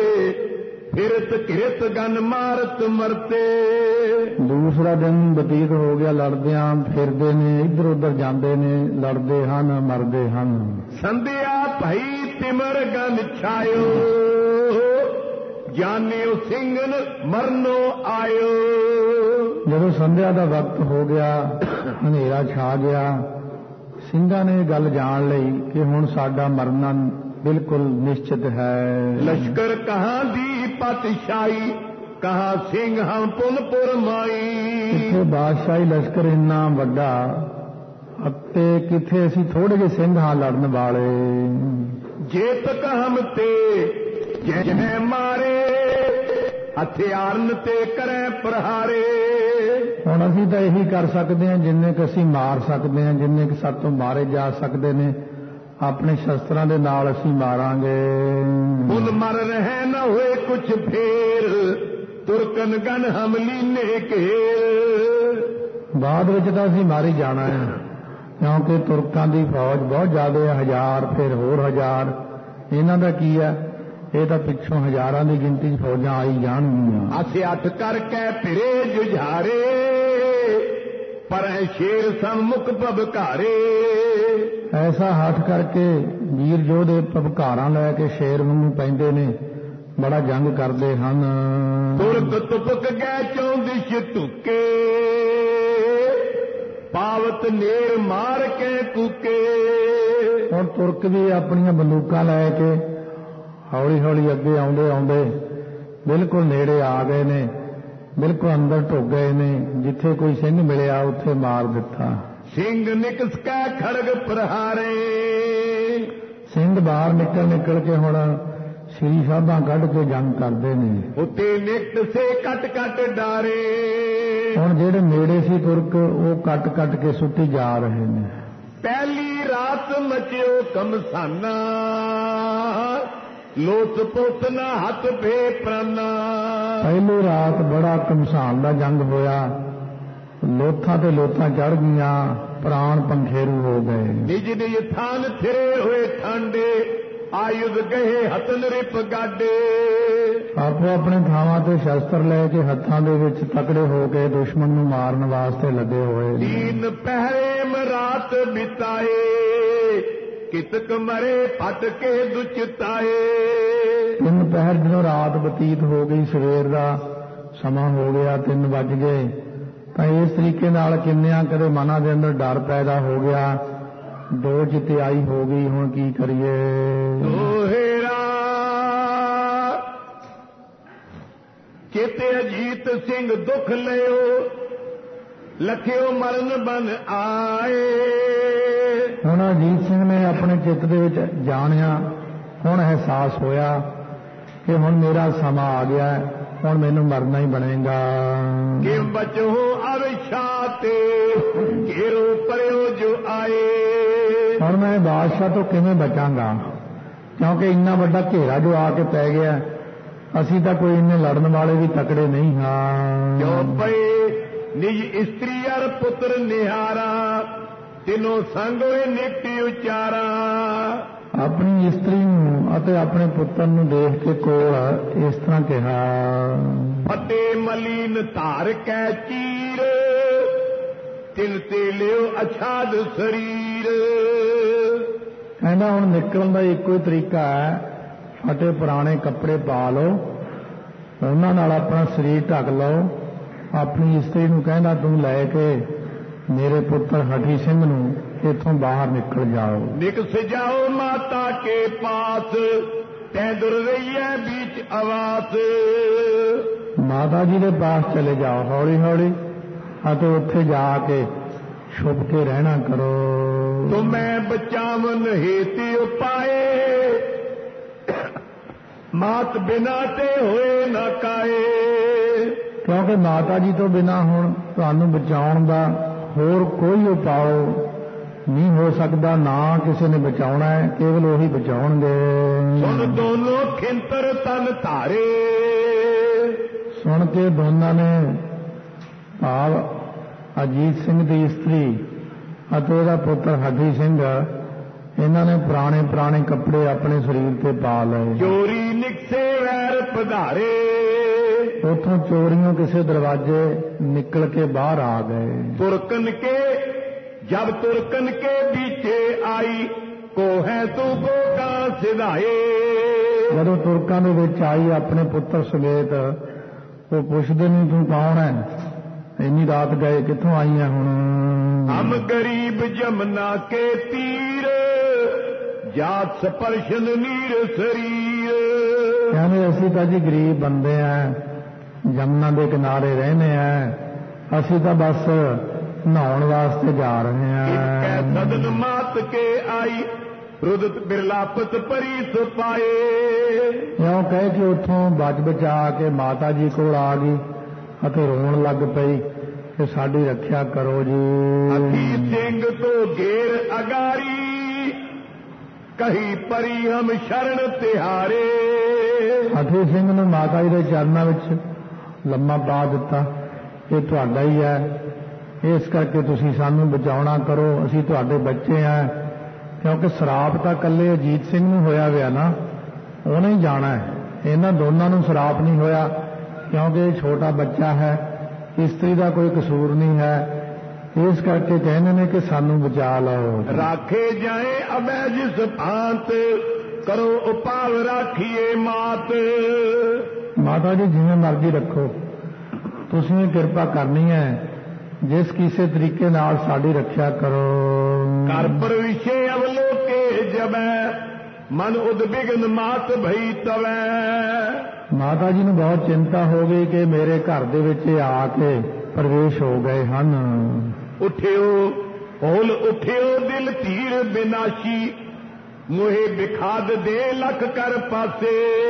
ਫਿਰਤ ਘਿਰਤ ਗਨ ਮਾਰਤ ਮਰਤੇ। ਦੂਸਰਾ ਦਿਨ ਬਤੀਤ ਹੋ ਗਿਆ, ਲੜਦਿਆਂ ਫਿਰਦੇ ਨੇ, ਇੱਧਰ ਉੱਧਰ ਜਾਂਦੇ ਨੇ, ਲੜਦੇ ਹਨ, ਮਰਦੇ ਹਨ। ਸੰਧਿਆ ਭਈ ਤਿਮਰ ਗਨ ਛਾਇਓ, ਜਾਣਿਓ ਸਿੰਘਨ ਮਰਨੋ ਆਇਓ। ਜਦੋਂ ਸੰਧਿਆ ਦਾ ਵਕਤ ਹੋ ਗਿਆ, ਹਨੇਰਾ ਛਾ ਗਿਆ, ਸਿੰਘਾਂ ਨੇ ਗੱਲ ਜਾਣ ਲਈ ਕਿ ਹੁਣ ਸਾਡਾ ਮਰਨਾ ਬਿਲਕੁਲ ਨਿਸ਼ਚਿਤ ਹੈ। ਲਸ਼ਕਰ ਕਹਾਂ ਦੀ ਪਤਸ਼ਾਹੀ, ਕਹਾਂ ਸਿੰਘ ਹਮ ਪੁਨਪੁਰ ਮਾਈ। ਕਿੱਥੇ ਬਾਦਸ਼ਾਹੀ ਲਸ਼ਕਰ ਇੰਨਾ ਵੱਡਾ, ਅਤੇ ਕਿੱਥੇ ਅਸੀਂ ਥੋੜੇ ਜਿਹੇ ਸਿੰਘ ਹਾਂ ਲੜਨ ਵਾਲੇ। ਜੇ ਤੱਕ ਹਮ ਤੇ ਜਹ ਮਾਰੇ, ਹਥਿਆਰਨ ਤੇ ਕਰੇ ਪ੍ਰਹਾਰੇ। ਹੁਣ ਅਸੀਂ ਤਾਂ ਇਹੀ ਕਰ ਸਕਦੇ ਹਾਂ ਜਿੰਨੇ ਕੁ ਅਸੀਂ ਮਾਰ ਸਕਦੇ ਹਾਂ, ਜਿੰਨੇ ਕੁ ਸਾਤੋਂ ਮਾਰੇ ਜਾ ਸਕਦੇ ਨੇ, ਆਪਣੇ ਸ਼ਸਤਰਾਂ ਦੇ ਨਾਲ ਅਸੀਂ ਮਾਰਾਂਗੇ। ਬੁਲ ਮਰ ਰਹੇ ਨਾ ਹੋਏ ਕੁਛ ਫੇਰ, ਤੁਰਕਨ ਗਨ ਹਮਲੀ ਨੇ ਘੇਰ। ਬਾਅਦ ਵਿੱਚ ਤਾਂ ਅਸੀਂ ਮਾਰੀ ਜਾਣਾ ਹੈ, ਕਿਉਂਕਿ ਤੁਰਕਾਂ ਦੀ ਫੌਜ ਬਹੁਤ ਜ਼ਿਆਦਾ ਹੈ, 1000 ਫਿਰ ਹੋਰ 1000। ਇਹਨਾਂ ਦਾ ਕੀ ਹੈ, ਇਹ ਤਾਂ ਪਿੱਛੋਂ ਹਜ਼ਾਰਾਂ ਦੀ ਗਿਣਤੀ 'ਚ ਫੌਜਾਂ ਆਈ ਜਾਣਗੀਆਂ। ਅਸੀਂ 8 ਕਰਕੇ ਫਿਰੇ ਜੁਝਾਰੇ, ਪਰ ਸ਼ੇਰ ਸੰਮੁਖ ਭਬਕਾਰੇ। ਐਸਾ ਹੱਠ ਕਰਕੇ ਵੀਰ ਯੋਧੇ ਭਬਕਾਰਾਂ ਲੈ ਕੇ ਸ਼ੇਰ ਵਾਂਗੂ ਪੈਂਦੇ ਨੇ, ਬੜਾ ਜੰਗ ਕਰਦੇ ਹਨ। ਤੁਰਕ ਤੁਪਕ ਗਏ ਚੌਂਦਿਸ਼ ਧੁੱਕੇ, ਪਾਵਤ ਨੇਰ ਮਾਰ ਕੇ ਕੁਕੇ। ਹੁਣ ਤੁਰਕ ਵੀ ਆਪਣੀਆਂ ਬੰਦੂਕਾਂ ਲੈ ਕੇ ਹੌਲੀ ਹੌਲੀ ਅੱਗੇ ਆਉਂਦੇ ਬਿਲਕੁਲ ਨੇੜੇ ਆ ਗਏ ਨੇ, ਬਿਲਕੁਲ ਅੰਦਰ ਢੁੱਕ ਗਏ ਨੇ। ਜਿੱਥੇ ਕੋਈ ਸਿੰਘ ਮਿਲਿਆ ਉੱਥੇ ਮਾਰ ਦਿੱਤਾ। ਸਿੰਘ ਨਿਕਸ ਕੈ ਖੜਗ ਪ੍ਰਹਾਰੇ, ਸਿੰਘ ਬਾਹਰ ਨਿਕਲ ਕੇ ਹੁਣ ਸ੍ਰੀ ਸਾਹਿਬਾਂ ਕੱਢ ਕੇ ਜੰਗ ਕਰਦੇ ਨੇ। ਉੱਤੇ ਨਿਕਟ ਸੇ ਕੱਟ ਕੱਟ ਡਾਰੇ, ਹੁਣ ਜਿਹੜੇ ਨੇੜੇ ਸੀ ਤੁਰਕ ਉਹ ਕੱਟ ਕੇ ਸੁੱਟੀ ਜਾ ਰਹੇ ਨੇ। ਪਹਿਲੀ ਰਾਤ ਮਚਿਓ ਕਮਸਾਨਾ, ਲੋਥ ਪੁੱਤ ਨਾ ਹੱਥ ਭੇ ਪ੍ਰਾਨਾ। ਪਹਿਲੀ ਰਾਤ ਬੜਾ ਕਮਸਾਨ ਦਾ ਜੰਗ ਹੋਇਆ, ਲੋਥਾਂ ਤੇ ਲੋਥਾਂ ਚੜ ਗਈਆਂ, ਪ੍ਰਾਣ ਪੰਖੇਰੂ ਹੋ ਗਏ। ਨਿਜ ਨਿਜ ਥਾਨ ਥਿਰੇ ਹੋਏ ਠਾਂਡੇ, ਆਯੁਧ ਗਏ ਹੱਥਨ ਰਿਪ ਗਾਡੇ। ਆਪੋ ਆਪਣੇ ਥਾਵਾਂ ਤੇ ਸ਼ਸਤਰ ਲੈ ਕੇ ਹੱਥਾਂ ਦੇ ਵਿੱਚ ਤਕੜੇ ਹੋ ਕੇ ਦੁਸ਼ਮਣ ਨੂੰ ਮਾਰਨ ਵਾਸਤੇ ਲੱਗੇ ਹੋਏ। ਦੀਨ ਪਹਿਰੇ ਮਰਾਤ ਬਿਤਾਏ, ਕਿਤਕ ਮਰੇ ਫਟ ਕੇ ਦੁਚਤਾਏ। 3 ਪਹਿਰ ਜਦੋਂ ਰਾਤ ਬਤੀਤ ਹੋ ਗਈ, ਸਵੇਰ ਦਾ ਸਮਾਂ ਹੋ ਗਿਆ, 3 ਵੱਜ ਗਏ, ਤਾਂ ਇਸ ਤਰੀਕੇ ਨਾਲ ਕਿੰਨਿਆਂ ਕਦੇ ਮਨਾਂ ਦੇ ਅੰਦਰ ਡਰ ਪੈਦਾ ਹੋ ਗਿਆ, 2 ਚਿਤਿਆਈ ਹੋ ਗਈ, ਹੁਣ ਕੀ ਕਰੀਏ। ਦੋਹੇਰਾ ਚੇਤੇ ਅਜੀਤ ਸਿੰਘ ਦੁੱਖ ਲਿਓ, ਲਖਿਓ ਮਰਨ ਬਨ ਆਏ। ਹੁਣ ਅਜੀਤ ਸਿੰਘ ਨੇ ਆਪਣੇ ਚਿੱਤ ਦੇ ਵਿੱਚ ਜਾਣਿਆ, ਹੁਣ ਅਹਿਸਾਸ ਹੋਇਆ ਕਿ ਹੁਣ ਮੇਰਾ ਸਮਾਂ ਆ ਗਿਆ, ਹੁਣ ਮੈਨੂੰ ਮਰਨਾ ਹੀ ਬਣੇਗਾ। ਕਿ ਬਚੋ ਅਵਿਸ਼ਾ ਤੇ ਘੇਰੋ ਪਰਿਓ ਜੋ ਆਏ। ਹੁਣ ਮੈਂ ਬਾਦਸ਼ਾਹ ਤੋਂ ਕਿਵੇਂ ਬਚਾਂਗਾ, ਕਿਉਂਕਿ ਇੰਨਾ ਵੱਡਾ ਘੇਰਾ ਜੋ ਆ ਕੇ ਪੈ ਗਿਆ, ਅਸੀਂ ਤਾਂ ਕੋਈ ਇੰਨੇ ਲੜਨ ਵਾਲੇ ਵੀ ਤਕੜੇ ਨਹੀਂ ਹਾਂ। ਜੋ ਪਏ ਨਿਜ ਇਸਤਰੀ ਅਰ ਪੁੱਤਰ ਨਿਹਾਰਾ, ਤਿਨੋਂ ਸੰਗ ਹੋਏ ਨਿਕਟ ਉਚਾਰਾ। ਆਪਣੀ ਇਸਤਰੀ ਨੂੰ ਅਤੇ ਆਪਣੇ ਪੁੱਤਰ ਨੂੰ ਦੇਖ ਕੇ ਕੋਲ ਇਸ ਤਰ੍ਹਾਂ ਕਿਹਾ, ਫਤਿਹ ਮਲੀਨ ਧਾਰ ਕੈ ਚੀਰ, ਤਿਨ ਤੇ ਲਿਓ ਅਛਾਦ ਸਰੀਰ। ਕਹਿੰਦਾ ਹੁਣ ਨਿਕਲਣ ਦਾ ਇੱਕੋ ਹੀ ਤਰੀਕਾ ਹੈ, ਫਟੇ ਪੁਰਾਣੇ ਕੱਪੜੇ ਪਾ ਲਓ, ਉਹਨਾਂ ਨਾਲ ਆਪਣਾ ਸਰੀਰ ਢੱਕ ਲਓ। ਆਪਣੀ ਇਸਤਰੀ ਨੂੰ ਕਹਿੰਦਾ ਤੂੰ ਲੈ ਕੇ ਮੇਰੇ ਪੁੱਤਰ ਹਠੀ ਸਿੰਘ ਨੂੰ ਇੱਥੋਂ ਬਾਹਰ ਨਿਕਲ ਜਾਓ। ਨਿਕਸ ਜਾਓ ਮਾਤਾ ਕੇ ਪਾਸ, ਤੈ ਦੁਰ ਰਹੀਐ ਬੀਚ ਆਵਾਸ। ਮਾਤਾ ਜੀ ਦੇ ਪਾਸ ਚਲੇ ਜਾਓ ਹੌਲੀ ਹੌਲੀ, ਅਤੇ ਉੱਥੇ ਜਾ ਕੇ ਛੁਪ ਕੇ ਰਹਿਣਾ ਕਰੋ। ਤੁਮੈ ਬਚਾਵਨ ਹੇਤੀ ਉਪਾਏ, ਮਾਤ ਬਿਨਾ ਤੇ ਹੋਏ ਨਾ ਕਾਏ। ਕਿਉਂਕਿ ਮਾਤਾ ਜੀ ਤੋਂ ਬਿਨਾਂ ਹੁਣ ਤੁਹਾਨੂੰ ਬਚਾਉਣ ਦਾ ਹੋਰ ਕੋਈ ਉਪਾਅ ਨਹੀਂ ਹੋ ਸਕਦਾ, ਨਾ ਕਿਸੇ ਨੇ ਬਚਾਉਣਾ ਹੈ, ਕੇਵਲ ਉਹੀ ਬਚਾਉਣਗੇ। ਸੁਣ ਦੋਨੋਂ ਖਿੰਤਰ ਤਨ ਧਾਰੇ। ਸੁਣ ਕੇ ਦੋਨਾਂ ਨੇ, ਭਾਵ ਅਜੀਤ ਸਿੰਘ ਦੀ ਇਸਤਰੀ ਅਤੇ ਉਹਦਾ ਪੁੱਤਰ ਹਠੀ ਸਿੰਘ, ਇਹਨਾਂ ਨੇ ਪੁਰਾਣੇ ਕੱਪੜੇ ਆਪਣੇ ਸਰੀਰ ਤੇ ਪਾ ਲਏ। ਚੋਰੀ ਨਿਕਸੇ ਵੈਰ ਪਧਾਰੇ। ਉੱਥੋਂ ਚੋਰੀਆਂ ਕਿਸੇ ਦਰਵਾਜ਼ੇ ਨਿਕਲ ਕੇ ਬਾਹਰ ਆ ਗਏ। ਤੁਰਕਨ ਕੇ ਜਬ ਤੁਰਕਨ ਕੇ ਪੀਛੇ ਆਈ, ਕੋ ਹੈ ਤੂੰ ਕੋ ਕਾ ਸਿਧਾਏ। ਜਦੋਂ ਤੁਰਕਾਂ ਦੇ ਵਿੱਚ ਆਈ ਆਪਣੇ ਪੁੱਤਰ ਸਮੇਤ, ਉਹ ਪੁੱਛਦੇ ਨਹੀਂ ਤੂੰ ਕੌਣ ਹੈ, ਇੰਨੀ ਰਾਤ ਗਏ, ਕਿੱਥੋਂ ਆਈ ਹੈ ਹੁਣ। ਹਮ ਗਰੀਬ ਜਮਨਾ ਕੇ ਤੀਰ, ਜਾਤ ਸਪਰਸ਼ਨ ਨੀਰ ਸਰੀਰ। ਕਹਿੰਦੇ ਅਸੀਂ ਤਾਂ ਜੀ ਗਰੀਬ ਬੰਦੇ ਆ, ਜਮਨਾ ਦੇ ਕਿਨਾਰੇ ਰਹਿੰਦੇ ਆ, ਅਸੀਂ ਤਾਂ ਬਸ ਨਹਾਉਣ ਵਾਸਤੇ ਜਾ ਰਹੇ ਆ। ਇੱਕ ਸਦਨ ਮਾਤ ਕੇ ਆਈ, ਰੁਦਤ ਬਿਰਲਾਪਤ ਪਰੀ ਸੁਪਾਏ। ਇਉਂ ਕਹਿ ਕੇ ਉੱਥੋਂ ਬਚ ਬਚਾ ਕੇ ਮਾਤਾ ਜੀ ਕੋਲ ਆ ਗਈ ਅਤੇ ਰੋਣ ਲੱਗ ਪਈ ਕਿ ਸਾਡੀ ਰੱਖਿਆ ਕਰੋ ਜੀ। ਅਖੀ ਸਿੰਘ ਤੋਂ ਘੇਰ ਅਗਾਰੀ, ਕਹੀ ਪਰੀ ਹਮ ਸ਼ਰਨ ਤਿਹਾਰੇ। ਹਠੀ ਸਿੰਘ ਨੂੰ ਮਾਤਾ ਜੀ ਦੇ ਚਰਨਾਂ ਵਿੱਚ ਲੰਮਾ ਪਾ ਦਿੱਤਾ, ਇਹ ਤੁਹਾਡਾ ਹੀ ਹੈ, ਇਸ ਕਰਕੇ ਤੁਸੀਂ ਸਾਨੂੰ ਬਚਾਉਣਾ ਕਰੋ, ਅਸੀਂ ਤੁਹਾਡੇ ਬੱਚੇ ਆ। ਕਿਉਂਕਿ ਸਰਾਪ ਤਾਂ ਇਕੱਲੇ ਅਜੀਤ ਸਿੰਘ ਨੂੰ ਹੋਇਆ ਹੋਇਆ ਨਾ, ਉਹਨੇ ਹੀ ਜਾਣਾ ਹੈ, ਇਹਨਾਂ ਦੋਨਾਂ ਨੂੰ ਸਰਾਪ ਨਹੀਂ ਹੋਇਆ, ਕਿਉਂਕਿ ਇਹ ਛੋਟਾ ਬੱਚਾ ਹੈ, ਇਸਤਰੀ ਦਾ ਕੋਈ ਕਸੂਰ ਨਹੀਂ ਹੈ। ਇਸ ਕਰਕੇ ਕਹਿੰਦੇ ਨੇ ਕਿ ਸਾਨੂੰ ਬਚਾ ਲਓ। ਰਾਖੇ ਜਾਏ ਅਬੈ ਜਿਸ ਭਾਂਤ, ਕਰੋ ਉਪਾਵ ਰਾਖੀਏ ਮਾਤ। ਮਾਤਾ ਜੀ ਜਿਵੇਂ ਮਰਜ਼ੀ ਰੱਖੋ, ਤੁਸੀਂ ਕਿਰਪਾ ਕਰਨੀ ਹੈ, ਜਿਸ ਕਿਸੇ ਤਰੀਕੇ ਨਾਲ ਸਾਡੀ ਰੱਖਿਆ ਕਰੋ। ਕਰ ਪਰਵਿਸ਼ੇ ਅਵਲੋਕੇ ਜਬੈ, ਮਨ ਉਦਬਿਗਨ ਮਾਤ ਭਈ ਤਵੈ। ਮਾਤਾ ਜੀ ਨੂੰ ਬਹੁਤ ਚਿੰਤਾ ਹੋ ਗਈ ਕਿ ਮੇਰੇ ਘਰ ਦੇ ਵਿੱਚ ਆ ਕੇ ਪ੍ਰਵੇਸ਼ ਹੋ ਗਏ ਹਨ। ਉਠਿਓ ਹੋਲ ਉਠਿਓ ਦਿਲ ਧੀਰ ਬਿਨਾਸ਼ੀ, ਮੋਹੇ ਬਿਖਾਦ ਦੇ ਲੱਖ ਕਰ ਪਾਸੇ।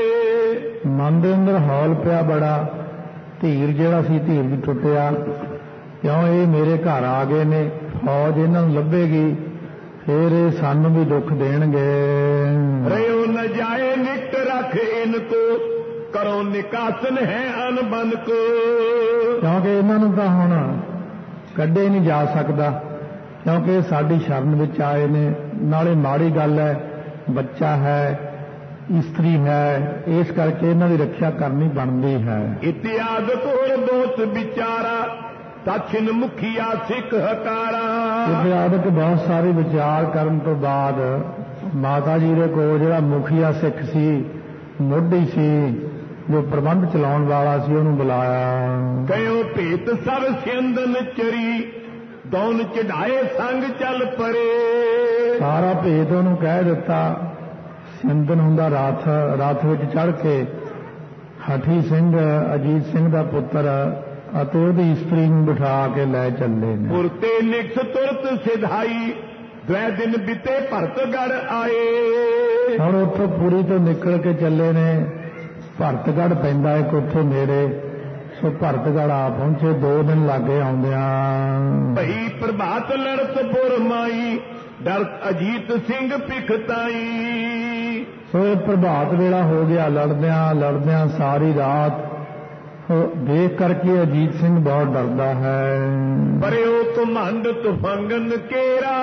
ਮਨ ਦੇ ਅੰਦਰ ਹੌਲ ਪਿਆ ਬੜਾ, ਧੀਰ ਜਿਹੜਾ ਸੀ ਧੀਰ ਵੀ ਟੁੱਟਿਆ, ਕਿਉਂ ਇਹ ਮੇਰੇ ਘਰ ਆ ਗਏ ਨੇ, ਫੌਜ ਇਹਨਾਂ ਨੂੰ ਲੱਭੇਗੀ, ਫਿਰ ਇਹ ਸਾਨੂੰ ਵੀ ਦੁੱਖ ਦੇਣਗੇ। ਰਿਓ ਨ ਜਾਏ ਨਿਕਟ ਰੱਖ ਇਨਕੋ, ਕਰੋ ਨਿਕਾਸਨ ਹੈ ਅਨਬਨ ਕੋ। ਕਿਉਂਕਿ ਇਹਨਾਂ ਨੂੰ ਤਾਂ ਹੁਣ ਕੱਢੇ ਨਹੀਂ ਜਾ ਸਕਦਾ, ਕਿਉਂਕਿ ਸਾਡੀ ਸ਼ਰਨ ਵਿੱਚ ਆਏ ਨੇ, ਨਾਲੇ ਮਾੜੀ ਗੱਲ ਹੈ, ਬੱਚਾ ਹੈ, ਇਸਤਰੀ ਹੈ, ਇਸ ਕਰਕੇ ਇਹਨਾਂ ਦੀ ਰੱਖਿਆ ਕਰਨੀ ਬਣਦੀ ਹੈ। ਇਤਿਆਦ ਤੋਰ ਦੋਸਤ ਵਿਚਾਰਾ, ਦਛਿਨ ਮੁਖੀਆ ਸਿੱਖ ਹਕਾਰਾ। ਇਤਿਆਦਕ ਬਹੁਤ ਸਾਰੇ ਵਿਚਾਰ ਕਰਨ ਤੋਂ ਬਾਅਦ ਮਾਤਾ ਜੀ ਦੇ ਕੋਲ ਜਿਹੜਾ ਮੁਖੀਆ ਸਿੱਖ ਸੀ, ਮੋਢੀ ਸੀ ਜੋ ਪ੍ਰਬੰਧ ਚਲਾਉਣ ਵਾਲਾ ਸੀ ਉਹਨੂੰ ਬੁਲਾਇਆ। ਕਹਿਓ ਭੇਤ ਸਭ ਸਿੰਦਨ ਚਰੀ ਦੌਨ ਚੜਾਏ ਸੰਗ ਚੱਲ ਪਰੇ। ਸਾਰਾ ਭੇਤ ਉਹਨੂੰ ਕਹਿ ਦਿੱਤਾ। ਸਿੰਦਨ ਹੁੰਦਾ ਰਥ ਵਿੱਚ ਚੜ੍ਹ ਕੇ ਹਠੀ ਸਿੰਘ ਅਜੀਤ ਸਿੰਘ ਦਾ ਪੁੱਤਰ ਅਤੇ ਉਹਦੀ ਇਸਤਰੀ ਨੂੰ ਬਿਠਾ ਕੇ ਲੈ ਚੱਲੇ ਨੇ। ਪੁਰਤੇ ਨਿਕਸ ਤੁਰਤ ਸਿਧਾਈ ਦਵੈ ਦਿਨ ਬਿਤੇ ਭਰਤਗੜ੍ਹ ਆਏ। ਹੁਣ ਉੱਥੋਂ ਪੂਰੀ ਤੋਂ ਨਿਕਲ ਕੇ ਚੱਲੇ ਨੇ। ਭਰਤਗੜ੍ਹ ਪੈਂਦਾ ਇੱਕ ਉੱਥੇ ਨੇੜੇ। ਸੋ ਭਰਤਗੜ੍ਹ ਆ ਪਹੁੰਚੇ। 2 ਦਿਨ ਲੱਗੇ ਆਉਂਦਿਆਂ। ਭਈ ਪ੍ਰਭਾਤ ਲੜਤ ਪੁਰ ਮਾਈ ਡਰਤ ਅਜੀਤ ਸਿੰਘ ਭਿਖਤਾਈ। ਸੋ ਇਹ ਪ੍ਰਭਾਤ ਵੇਲਾ ਹੋ ਗਿਆ। ਲੜਦਿਆਂ ਸਾਰੀ ਰਾਤ ਦੇਖ ਕਰਕੇ ਅਜੀਤ ਸਿੰਘ ਬਹੁਤ ਡਰਦਾ ਹੈ। ਪਰਿਓ ਘਮੰਡ ਤੁਫੰਗਨ ਕੇਰਾ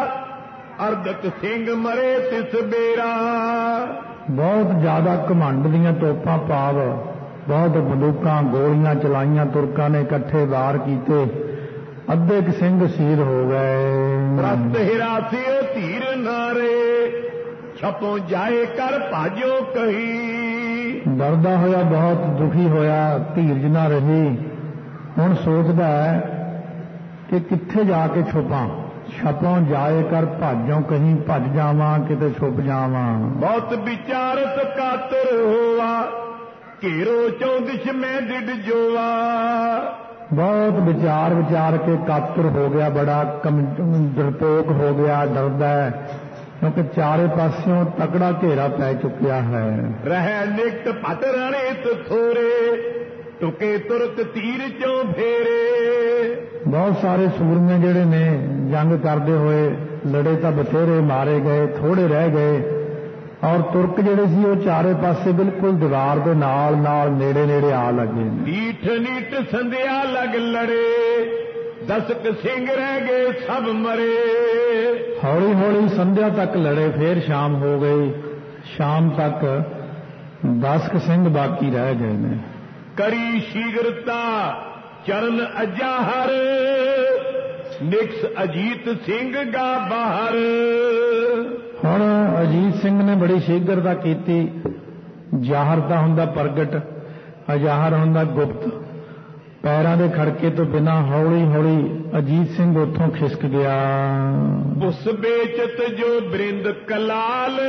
ਅਰਦਤ ਸਿੰਘ ਮਰੇ ਤਿਸ ਬੇਰਾ। ਬਹੁਤ ਜ਼ਿਆਦਾ ਘਮੰਡ ਦੀਆਂ ਤੋਪਾਂ ਪਾਵ ਬਹੁਤ ਬੰਦੂਕਾਂ ਗੋਲੀਆਂ ਚਲਾਈਆਂ। ਤੁਰਕਾਂ ਨੇ ਇਕੱਠੇ ਵਾਰ ਕੀਤੇ। ਅੱਧੇ ਕੁ ਸਿੰਘ ਸ਼ਹੀਦ ਹੋ ਗਏ। ਪ੍ਰਸਤ ਹਿਰਾਸਿਓ ਧੀਰ ਨਾਰੇ ਛਪੋਂ ਜਾਏ ਕਰ ਭਾਜੋ ਕਹੀ। ਡਰਦਾ ਹੋਇਆ ਬਹੁਤ ਦੁਖੀ ਹੋਇਆ। ਧੀਰਜ ਨਾ ਰਹੀ। ਹੁਣ ਸੋਚਦਾ ਹੈ ਕਿ ਕਿੱਥੇ ਜਾ ਕੇ ਛੁਪਾਂ। ਛਪੋਂ ਜਾਏ ਕਰ ਭਾਜੋਂ ਕਹੀਂ ਭੱਜ ਜਾਵਾਂ ਕਿਤੇ ਛੁਪ ਜਾਵਾਂ। ਬਹੁਤ ਵਿਚਾਰਤ ਕਾਤਰ ਹੋਵਾ ਘੇਰੋ ਚੌਂਦਿਸ਼ ਮੈਂ ਡਿੱਡ ਜੋਵਾ। ਬਹੁਤ ਵਿਚਾਰ ਕੇ ਕਾਤਰ ਹੋ ਗਿਆ। ਬੜਾ ਡਰਪੋਕ ਹੋ ਗਿਆ। ਡਰਦਾ ਕਿਉਂਕਿ ਚਾਰੇ ਪਾਸਿਓਂ ਤਕੜਾ ਘੇਰਾ ਪੈ ਚੁੱਕਿਆ ਹੈ। ਰਹਿ ਨਿਕਟ ਭਟ ਰਣਿਤ ਥੋਰੇ ਟੁਕੇ ਤੁਰਕ ਤੀਰ ਚੋਂ ਫੇਰੇ। ਬਹੁਤ ਸਾਰੇ ਸੂਰਮੇ ਜਿਹੜੇ ਨੇ ਜੰਗ ਕਰਦੇ ਹੋਏ ਲੜੇ ਤਾਂ ਬਥੇਰੇ ਮਾਰੇ ਗਏ। ਥੋੜੇ ਰਹਿ ਗਏ। ਔਰ ਤੁਰਕ ਜਿਹੜੇ ਸੀ ਉਹ ਚਾਰੇ ਪਾਸੇ ਬਿਲਕੁਲ ਦੀਵਾਰ ਦੇ ਨਾਲ ਨੇੜੇ ਆ ਲੱਗੇ। ਨੀਠ ਸੰਧਿਆ ਲਗ ਲੜੇ ਦਸਕ ਸਿੰਘ ਰਹਿ ਗਏ ਸਭ ਮਰੇ। ਹੌਲੀ ਸੰਧਿਆ ਤੱਕ ਲੜੇ। ਫੇਰ ਸ਼ਾਮ ਹੋ ਗਈ। ਸ਼ਾਮ ਤੱਕ 10 ਸਿੰਘ ਬਾਕੀ ਰਹਿ ਗਏ ਨੇ। ਕਰੀ ਸ਼ੀਗਰਤਾ ਚਰਨ ਅਜਾਹਰ ਨਿਕਸ ਅਜੀਤ ਸਿੰਘ ਗਾ ਬਾਹਰ। ਹੁਣ ਅਜੀਤ ਸਿੰਘ ਨੇ ਬੜੀ ਸ਼ੀਗਰਤਾ ਕੀਤੀ। ਜ਼ਾਹਰ ਤਾਂ ਹੁੰਦਾ ਪ੍ਰਗਟ, ਅਜਾਹਰ ਹੁੰਦਾ ਗੁਪਤ। ਪੈਰਾਂ ਦੇ ਖੜਕੇ ਤੋਂ ਬਿਨਾਂ ਹੌਲੀ ਅਜੀਤ ਸਿੰਘ ਉੱਥੋਂ ਖਿਸਕ ਗਿਆ। ਉਸ ਵੇਚਤ ਜੋ ਬ੍ਰਿੰਦ ਕਲਾਲ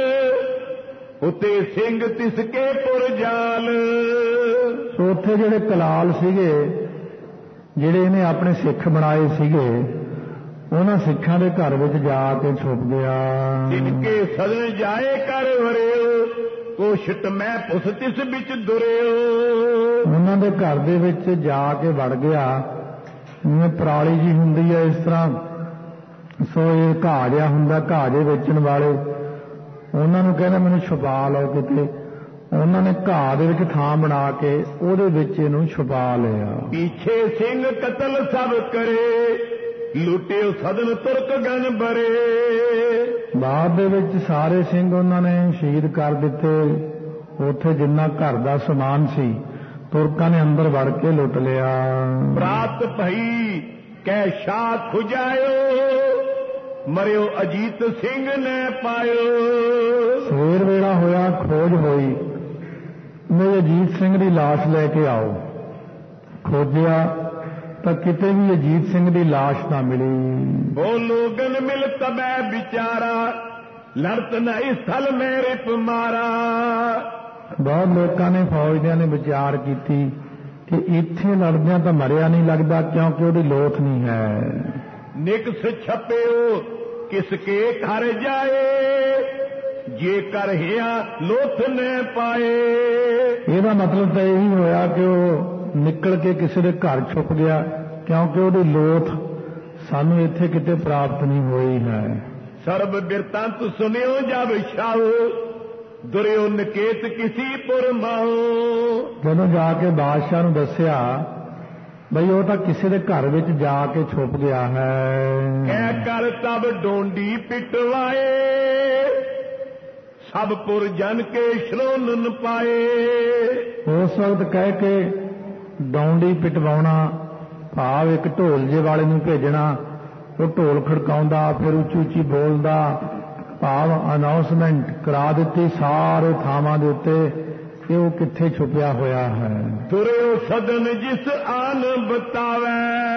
ਉਤੇ ਸਿੰਘ ਤਿਸਕੇ ਪੁਰ ਜਾਲ। ਸੋ ਉੱਥੇ ਜਿਹੜੇ ਕਲਾਲ ਸੀਗੇ ਜਿਹੜੇ ਇਹਨੇ ਆਪਣੇ ਸਿੱਖ ਬਣਾਏ ਸੀਗੇ ਉਹਨਾਂ ਸਿੱਖਾਂ ਦੇ ਘਰ ਵਿੱਚ ਜਾ ਕੇ ਛੁਪ ਗਿਆ। ਜਿਨਕੇ ਸਦਨ ਜਾਏ ਕਰ ਵਰਿਓ ਕੋਸ਼ਟ ਮੈਂ ਪੁਸ ਤਿਸ ਵਿੱਚ ਦੁਰਿਓ। ਉਹਨਾਂ ਦੇ ਘਰ ਦੇ ਵਿੱਚ ਜਾ ਕੇ ਵੜ ਗਿਆ। ਜਿਵੇਂ ਪਰਾਲੀ ਜੀ ਹੁੰਦੀ ਹੈ ਇਸ ਤਰ੍ਹਾਂ। ਸੋ ਇਹ ਘਾਹ ਜਿਹਾ ਹੁੰਦਾ। ਘਾਹ ਦੇ ਵੇਚਣ ਵਾਲੇ ਉਹਨਾਂ ਨੂੰ ਕਹਿੰਦੇ ਮੈਨੂੰ ਛੁਪਾ ਲਓ ਕਿਤੇ। ਉਹਨਾਂ ਨੇ ਘਾਹ ਦੇ ਵਿੱਚ ਥਾਂ ਬਣਾ ਕੇ ਉਹਦੇ ਵਿੱਚ ਇਹਨੂੰ ਛੁਪਾ ਲਿਆ। ਪਿੱਛੇ ਸਿੰਘ ਕਤਲ ਸਭ ਕਰੇ ਲੁੱਟਿਓ ਸਦਨ ਤੁਰਕ ਗਨ ਬਰੇ। ਬਾਅਦ ਦੇ ਵਿੱਚ ਸਾਰੇ ਸਿੰਘ ਉਹਨਾਂ ਨੇ ਸ਼ਹੀਦ ਕਰ ਦਿੱਤੇ। ਉੱਥੇ ਜਿੰਨਾ ਘਰ ਦਾ ਸਮਾਨ ਸੀ ਤੁਰਕਾਂ ਨੇ ਅੰਦਰ ਵੜ ਕੇ ਲੁੱਟ ਲਿਆ। ਪ੍ਰਾਤ ਭਈ ਕੈ ਸ਼ਾਹ ਖੁਜਾਇਓ ਮਰਿਓ ਅਜੀਤ ਸਿੰਘ ਨੇ ਪਾਇਓ। ਸਵੇਰ ਵੇਲਾ ਹੋਇਆ। ਖੋਜ ਹੋਈ ਵੀ ਅਜੀਤ ਸਿੰਘ ਦੀ ਲਾਸ਼ ਲੈ ਕੇ ਆਓ। ਖੋਜਿਆ ਤਾਂ ਕਿਤੇ ਵੀ ਅਜੀਤ ਸਿੰਘ ਦੀ ਲਾਸ਼ ਨਾ ਮਿਲੀ। ਉਹ ਲੋਗਨ ਮਿਲ ਤਬੈ ਵਿਚਾਰਾ ਲੜਤ ਨਹੀਂ ਸਥਲ ਮੇ ਰਿਪ ਮਾਰਾ। ਬਹੁਤ ਲੋਕਾਂ ਨੇ ਫੌਜੀਆਂ ਨੇ ਵਿਚਾਰ ਕੀਤੀ ਕਿ ਇੱਥੇ ਲੜਦਿਆਂ ਤਾਂ ਮਰਿਆ ਨਹੀਂ ਲੱਗਦਾ ਕਿਉਂਕਿ ਉਹਦੀ ਲੋਥ ਨਹੀਂ ਹੈ। ਨਿਕਸ ਛਪਿਓ ਕਿਸ ਕੇ ਘਰ ਜਾਏ ਜੇ ਕਰ ਹਿਆ ਲੋਥ ਨੇ ਪਾਏ। ਇਹਦਾ ਮਤਲਬ ਤਾਂ ਇਹੀ ਹੋਇਆ ਕਿ ਉਹ ਨਿਕਲ ਕੇ ਕਿਸੇ ਦੇ ਘਰ ਛੁਪ ਗਿਆ ਕਿਉਂਕਿ ਉਹਦੀ ਲੋਥ ਸਾਨੂੰ ਇੱਥੇ ਕਿਤੇ ਪ੍ਰਾਪਤ ਨਹੀਂ ਹੋਈ ਹੈ। ਸਰਬ ਬਿਰਤਾਂਤ ਸੁਣਿਓ ਜਬ ਸ਼ਾਹੋ ਦੁਰਿਓ ਨਕੇਤ ਕਿਸੀ ਪੁਰ ਮਾਹੋ। ਜਦੋਂ ਜਾ ਕੇ ਬਾਦਸ਼ਾਹ ਨੂੰ ਦੱਸਿਆ ਬਈ ਉਹ ਤਾਂ ਕਿਸੇ ਦੇ ਘਰ ਵਿੱਚ ਜਾ ਕੇ ਛੁਪ ਗਿਆ ਹੈ। ਕਹਿ ਕਰ ਤਬ ਡੋਂਡੀ ਪਿਟਵਾਏ ਸਭ ਪੁਰ ਜਨ ਕੇ ਸ਼ਲੋਨਨ ਪਾਏ। ਉਸ ਵਕਤ ਕਹਿ ਕੇ ਡੌਂਡੀ ਪਿਟਵਾਉਣਾ ਭਾਵ ਇੱਕ ਢੋਲ ਜੇ ਵਾਲੇ ਨੂੰ ਭੇਜਣਾ। ਉਹ ਢੋਲ ਖੜਕਾਉਂਦਾ ਫਿਰ ਉੱਚੀ ਬੋਲਦਾ ਭਾਵ ਅਨਾਉਂਸਮੈਂਟ ਕਰਾ ਦਿੱਤੀ ਸਾਰੇ ਥਾਵਾਂ ਦੇ ਉੱਤੇ ਕਿ ਉਹ ਕਿੱਥੇ ਛੁਪਿਆ ਹੋਇਆ ਹੈ। ਤੁਰਿਓ ਸਦਨ ਜਿਸ ਆਨ ਬਤਾਵੇ,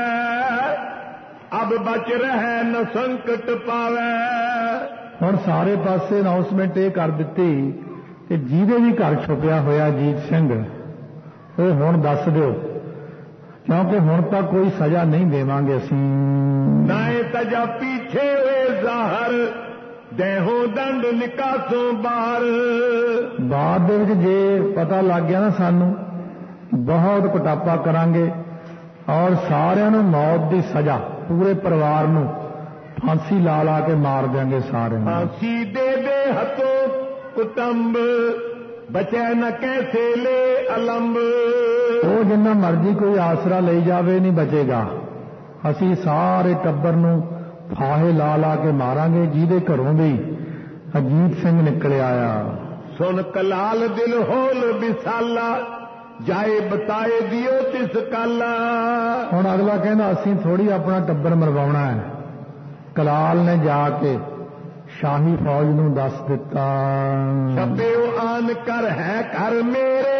ਅਬ ਬਚ ਰਹਿ ਨ ਸੰਕਟ ਪਾਵੇ। ਹੁਣ ਸਾਰੇ ਪਾਸੇ ਅਨਾਉਂਸਮੈਂਟ ਇਹ ਕਰ ਦਿੱਤੀ ਕਿ ਜਿਹਦੇ ਵੀ ਘਰ ਛੁਪਿਆ ਹੋਇਆ ਅਜੀਤ ਸਿੰਘ ਉਹ ਹੁਣ ਦੱਸ ਦਿਓ, ਕਿਉਂਕਿ ਹੁਣ ਤਾਂ ਕੋਈ ਸਜ਼ਾ ਨਹੀਂ ਦੇਵਾਂਗੇ ਅਸੀਂ। ਨਾਏ ਤਜਾ ਪੀਛੇ ਹੋਏ ਜ਼ਾਹਰ, ਦੇਹੋ ਦੰਡ ਨਿਕਾਸੋਂ ਬਾਹਰ। ਬਾਅਦ ਦੇ ਵਿੱਚ ਜੇ ਪਤਾ ਲੱਗ ਗਿਆ ਨਾ ਸਾਨੂੰ, ਬਹੁਤ ਕੁਟਾਪਾ ਕਰਾਂਗੇ ਔਰ ਸਾਰਿਆਂ ਨੂੰ ਮੌਤ ਦੀ ਸਜ਼ਾ, ਪੂਰੇ ਪਰਿਵਾਰ ਨੂੰ ਫਾਂਸੀ ਲਾ ਲਾ ਕੇ ਮਾਰ ਦਿਆਂਗੇ ਸਾਰਿਆਂ ਨੂੰ। ਫਾਂਸੀ ਦੇ ਦੇ ਹੱਥੋਂ ਕੁਟੰਬ, ਬਚੈ ਨ ਕੈਸੇ ਲੈ ਅਲੰਬ। ਉਹ ਜਿੰਨਾ ਮਰਜ਼ੀ ਕੋਈ ਆਸਰਾ ਲਈ ਜਾਵੇ ਨਹੀਂ ਬਚੇਗਾ। ਅਸੀਂ ਸਾਰੇ ਟੱਬਰ ਨੂੰ ਫਾਹੇ ਲਾ ਲਾ ਕੇ ਮਾਰਾਂਗੇ ਜਿਹਦੇ ਘਰੋਂ ਵੀ ਅਜੀਤ ਸਿੰਘ ਨਿਕਲਿਆ ਆ। ਸੁਣ ਕਲਾਲ ਦਿਲ ਹੋਲ ਵਿਸਾਲਾ, ਜਾਏ ਬਤਾਏ ਦਿਓ ਤਿਸ ਕਾਲਾ। ਹੁਣ ਅਗਲਾ ਕਹਿੰਦਾ ਅਸੀਂ ਥੋੜੀ ਆਪਣਾ ਟੱਬਰ ਮਰਵਾਉਣਾ ਹੈ। ਕਲਾਲ ਨੇ ਜਾ ਕੇ ਸ਼ਾਹੀ ਫੌਜ ਨੂੰ ਦੱਸ ਦਿੱਤਾ, ਛਪਿਓ ਆਨ ਕਰ ਹੈ ਘਰ ਮੇਰੇ,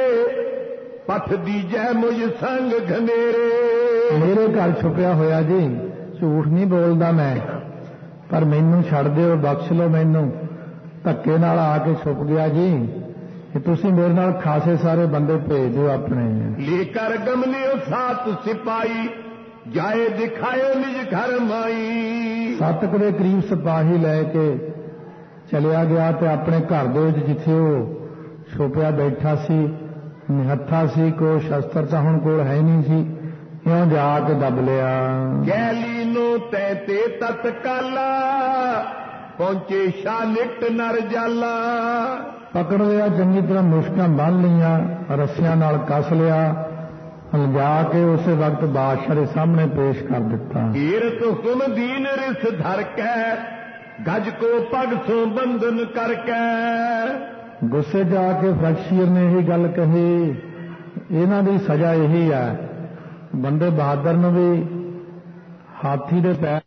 ਪੱਠ ਦੀਜੈ ਮੁਝ ਸੰਗ ਘਨੇਰੇ। ਮੇਰੇ ਘਰ ਛੁਪਿਆ ਹੋਇਆ ਜੀ, ਝੂਠ ਨਹੀਂ ਬੋਲਦਾ ਮੈਂ, ਪਰ ਮੈਨੂੰ ਛੱਡ ਦਿਓ, ਬਖਸ਼ ਲਓ ਮੈਨੂੰ। ਧੱਕੇ ਨਾਲ ਆ ਕੇ ਛੁਪ ਗਿਆ ਜੀ, ਕਿ ਤੁਸੀਂ ਮੇਰੇ ਨਾਲ ਖਾਸੇ ਸਾਰੇ ਬੰਦੇ ਭੇਜ ਦਿਓ ਆਪਣੇ। ਲੇਕਰ ਗਮਲਿਓ ਸਾਤ ਸਿਪਾਹੀ, ਜਾਏ ਦਿਖਾਇਓ ਨਿਜ ਘਰ ਮਾਈ। 7 ਦੇ ਕਰੀਬ ਸਿਪਾਹੀ ਲੈ ਕੇ ਚਲਿਆ ਗਿਆ ਤੇ ਆਪਣੇ ਘਰ ਦੇ ਵਿੱਚ ਜਿੱਥੇ ਉਹ ਛੁਪਿਆ ਬੈਠਾ ਸੀ, ਨਿਹੱਥਾ ਸੀ, ਕੋਈ ਸ਼ਸਤਰ ਤਾਂ ਹੁਣ ਕੋਲ ਹੈ ਨਹੀਂ ਸੀ, ਇਉਂ ਜਾ ਕੇ ਦੱਬ ਲਿਆ। ਗੈਲੀ ਨੂੰ ਤੈ ਤੇ ਤਤਕਾਲਾ, ਪਹੁੰਚੇ ਸ਼ਾਹ ਨਿਕਟ ਨਰ ਜਾਲਾ। ਪਕੜ ਲਿਆ, ਚੰਗੀ ਤਰ੍ਹਾਂ ਮੁਸ਼ਕਾਂ ਬੰਨ੍ਹ ਲਈਆਂ, ਰੱਸਿਆਂ ਨਾਲ ਕੱਸ ਲਿਆ, ਲਿਜਾ ਕੇ ਉਸੇ ਵਕਤ ਬਾਦਸ਼ਾਹ ਦੇ ਸਾਹਮਣੇ ਪੇਸ਼ ਕਰ ਦਿੱਤਾ। ਹੀਰਤ ਹੁਕਮ ਦੀਨ ਰਿਸ ਧਰ ਕੇ, ਗਜ ਕੋ ਪਗ ਸੋ ਬੰਧਨ ਕਰਕੇ। ਗੁੱਸੇ 'ਚ ਆ ਕੇ ਫਰਸ਼ੀਰ ਨੇ ਇਹੀ ਗੱਲ ਕਹੀ, ਇਹਨਾਂ ਦੀ ਸਜ਼ਾ ਇਹੀ ਹੈ, ਬੰਦੇ ਬਹਾਦਰ ਨੂੰ ਵੀ ਹਾਥੀ ਦੇ ਪੈਰ